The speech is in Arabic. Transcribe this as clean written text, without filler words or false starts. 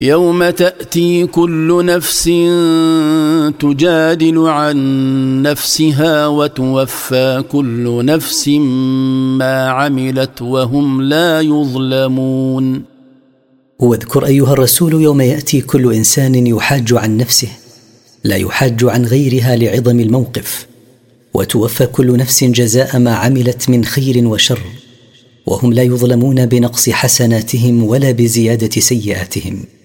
يوم تأتي كل نفس تجادل عن نفسها وتوفى كل نفس ما عملت وهم لا يظلمون. واذكر أيها الرسول يوم يأتي كل إنسان يحاج عن نفسه لا يحاج عن غيرها لعظم الموقف، وتوفى كل نفس جزاء ما عملت من خير وشر، وهم لا يظلمون بنقص حسناتهم ولا بزيادة سيئاتهم.